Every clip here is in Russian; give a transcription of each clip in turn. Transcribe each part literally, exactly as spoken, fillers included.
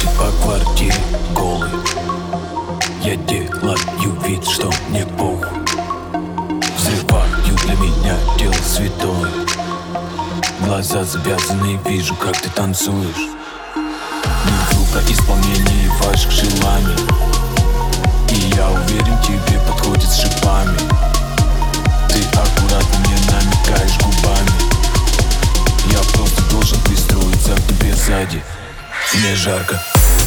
Ходит по квартире голый. Я делаю вид, что мне похуй. Взрываю для меня дело святое. Глаза завязаны, вижу, как ты танцуешь. Не вру про исполнение ваших желаний, и я уверен, тебе подходит с шипами. Ты аккуратно мне намекаешь губами. Я просто должен пристроиться к тебе сзади. Мне жарко.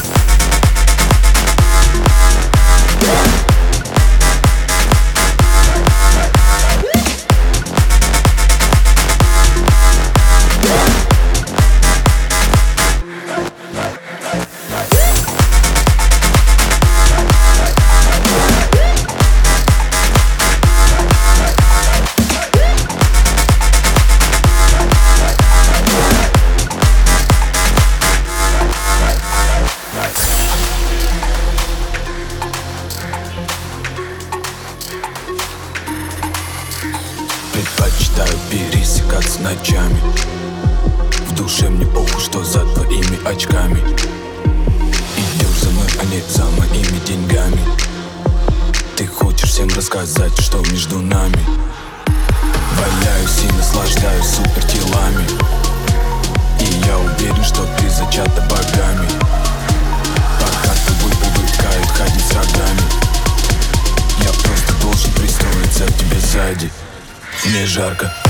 Предпочитаю пересекаться ночами. В душе мне похуй, что за твоими очками. Идешь за мной, а не за моими деньгами. Ты хочешь всем рассказать, что между нами. Валяюсь и наслаждаюсь супертелами, и я уверен, что ты зачата богами. Пока с тобой привыкают ходить с рогами. Я просто должен пристроиться к тебе сзади. Мне жарко.